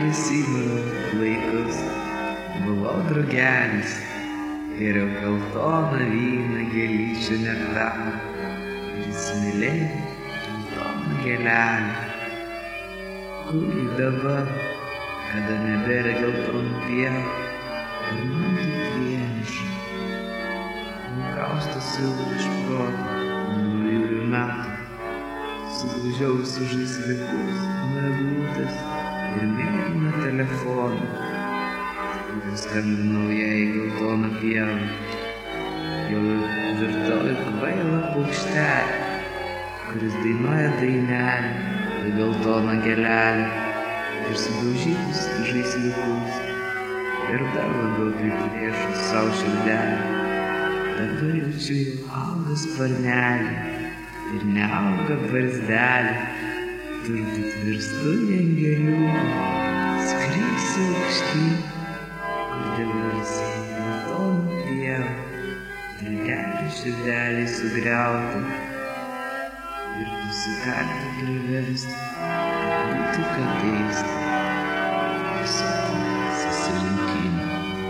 prisimenu laikus, buvau drugelis, geriau geltoną vyną gėlyčių nektarą ir įsimylėjau geltoną gėlelę. Kurgi dabar, kada nebėra geltonų pievų ir man taip vieniša. Nukaustasi iš proto naujųjų metų, sugrįžiau visus žaisliukus, eglutes ir mėlyną telefoną, kurį skambinau jai į geltoną pievą. Jau virtau į kvailą paukštelį, kuris dainuoja dainelę į geltoną gėlelę ir sudaužytus žaisliukus ir dar labiau priplėšus savo širdelę. Dabar jaučiu jau auga sparnelį ir neauga barzdelį. Turbūt virstu į angeliuką, skrisiu aukštyn, kur debesį geltoną pievą, dilgelį širdelį sugriauti ir nusikalti priversti, būti keista, tiesiog susilinkimą.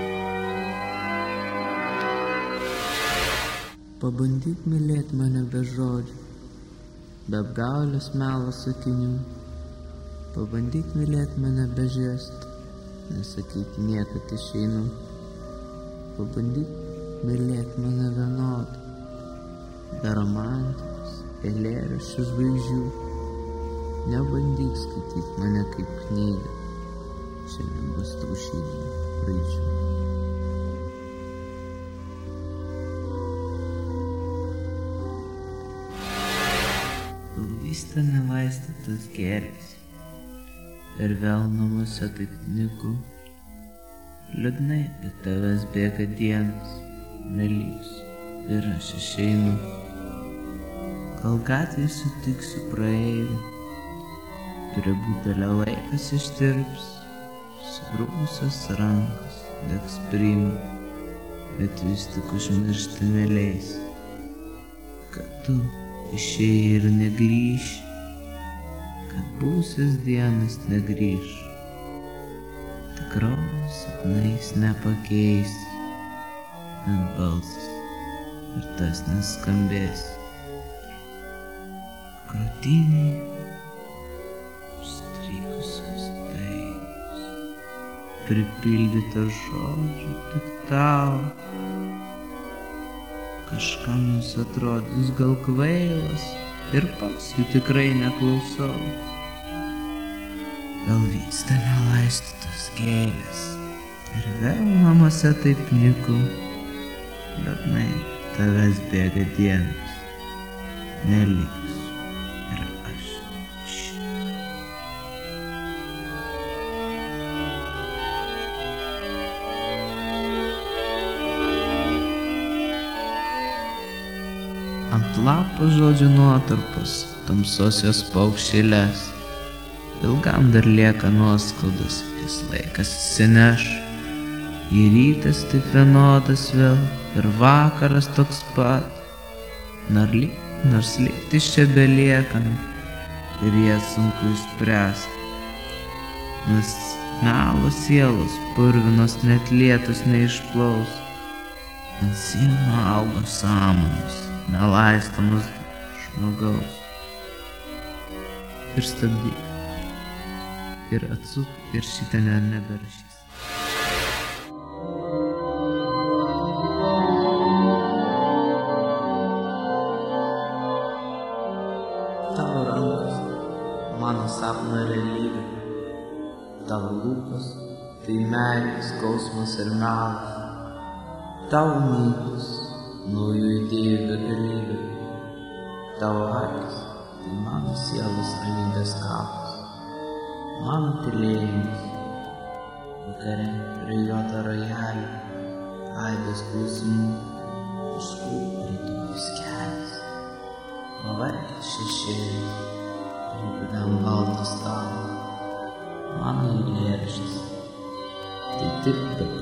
Pabandyk mylėt mane be žodžių, be apgaulės melo sakinių. Pabandyk mylėt mane be žestų, nesakyti niekad išeinu. Pabandyk mylėt mane vienodai, be romantikos, eilėraščių žvaigždžių. Nebandyk skaityti mane kaip knygą, šiandien bus traušinių raidžių. Pavysta nevaistytas gėris ir vėl namuose taip nyku. Liūdnai be tavęs bėga dienas, nelygs ir aš išeinu. Gal gatvėje sutiksiu praeivį, prie butelio laikas ištirps, sugrūmusios rankos degs priima, bet vis tik užmiršti neleis, kad tu išėjai ir negrįši, kad būsios dienas negrįš, tikros sapnais nepakeis, net balsas ir tas neskambės. Krūtinėje užstrigusios dainos, pripildyta žodžių tik tau. Kažkam jis atrodys gal kvailas ir pats jų tikrai neklausau. Gal vysta nelaistytos gėlės ir vėl namuose taip nyku. Liūdnai tavęs bėga dienas, neliks ir aš čia. Ant lapo žodžių nuotarpos, tamsosios paukšėlės, ilgam dar lieka nuoskaudas, jis laikas įsineš. Į rytas taip vienodas vėl ir vakaras toks pat, nors lygtis čia beliekant ir jie sunku išspręsti. Nes melo sielos purvinos net lietus neišplaus, ant sienų auga samanos, nelaistomas žmogaus. Ir stabdyk, ir atsuk, ir šitą neberašys. Tavo rankos, mano sapno realybė, tavo lūpos, tai meilės, skausmas ir melas, tavo mintys, naujų idėjų begalybė, tavo akis, tai mano sielos ramybės kapas, mano tylėjimas, vakare prie juodo rojalio, aibės klausimų, kažkur rytojus kelias, pavargęs šešėlis, pribūdam baltą stalą, mano eilėraštis, tai tik be